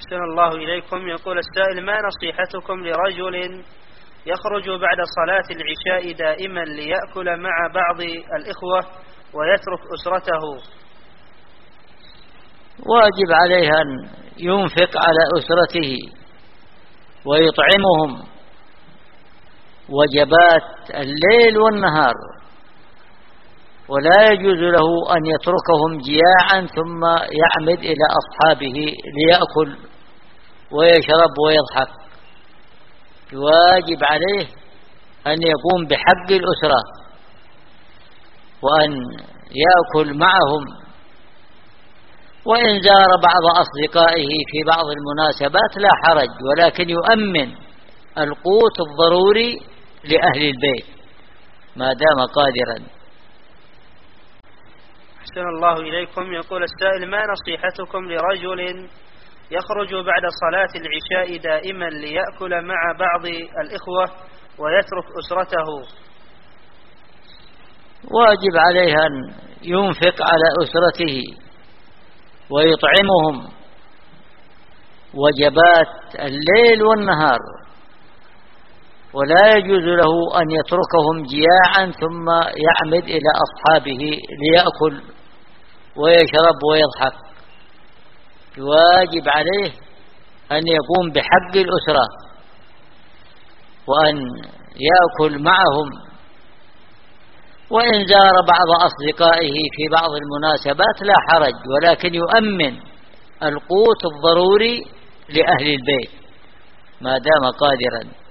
أحسن الله إليكم. يقول السائل: ما نصيحتكم لرجل يخرج بعد صلاة العشاء دائما ليأكل مع بعض الإخوة ويترك أسرته؟ واجب عليه أن ينفق على أسرته ويطعمهم وجبات الليل والنهار، ولا يجوز له أن يتركهم جياعا ثم يعمد إلى أصحابه ليأكل ويشرب ويضحك. واجب عليه أن يقوم بحق الأسرة وأن يأكل معهم، وإن زار بعض أصدقائه في بعض المناسبات لا حرج، ولكن يؤمن القوت الضروري لأهل البيت ما دام قادرا. أحسن الله إليكم. يقول السائل: ما نصيحتكم لرجل يخرج بعد صلاة العشاء دائما ليأكل مع بعض الإخوة ويترك أسرته؟ واجب عليه أن ينفق على أسرته ويطعمهم وجبات الليل والنهار، ولا يجوز له أن يتركهم جياعا ثم يعمد إلى أصحابه ليأكل ويشرب ويضحك. واجب عليه أن يقوم بحق الأسرة وأن يأكل معهم، وإن زار بعض أصدقائه في بعض المناسبات لا حرج، ولكن يؤمن القوت الضروري لأهل البيت ما دام قادرا.